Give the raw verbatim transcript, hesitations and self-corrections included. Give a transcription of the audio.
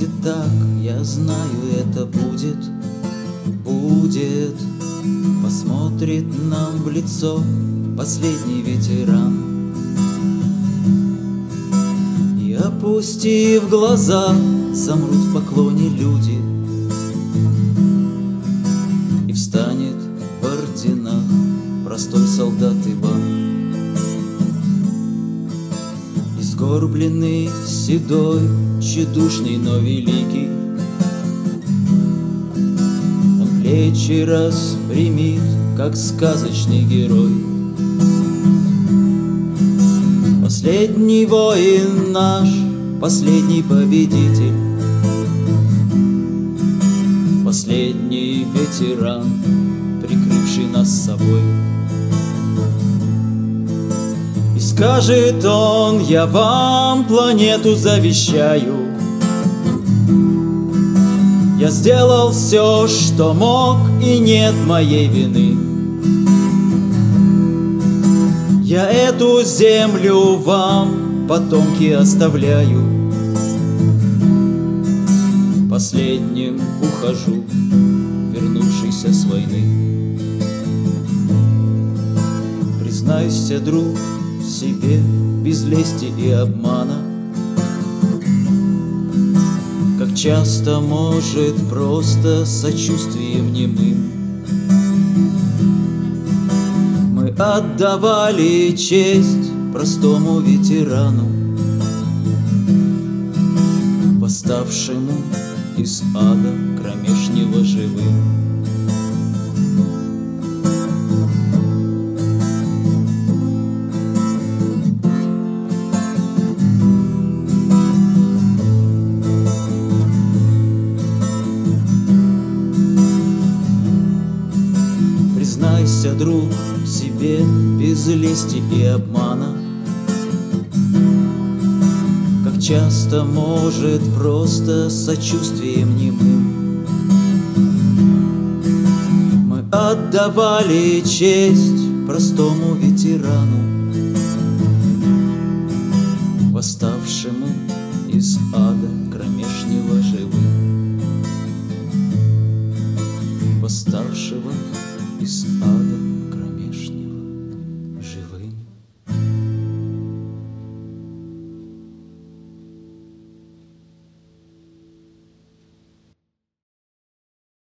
будет так, я знаю, это будет, будет. Посмотрит нам в лицо последний ветеран, и, опустив глаза, замрут в поклоне люди, и встанет в орденах простой солдат Иван, изгорбленный, седой, тщедушный, но великий. Он плечи распрямит, как сказочный герой. Последний воин наш, последний победитель, последний ветеран, прикрывший нас собой. И скажет он: я вам планету завещаю, я сделал все, что мог, и нет моей вины. Я эту землю вам, потомки, оставляю. Последним ухожу, вернувшийся с войны. Признайся, друг, себе без лести и обмана, как часто может просто сочувствием немым мы отдавали честь простому ветерану, восставшему из ада кромешнего живым. Признайся, друг, себе без лести и обмана, как часто может просто сочувствием немым мы отдавали честь простому ветерану, восставшему из ада кромешнего живым, восставшего из ада